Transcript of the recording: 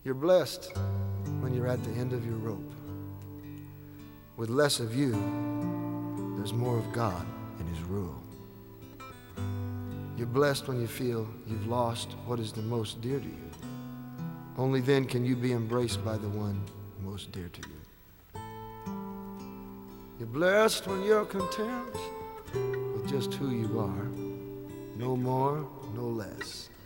You're blessed when you're at the end of your rope. With less of you, there's more of God in His rule. You're blessed when you feel you've lost what is the most dear to you. Only then can you be embraced by the one most dear to you. You're blessed when you're content with just who you are, no more, no less.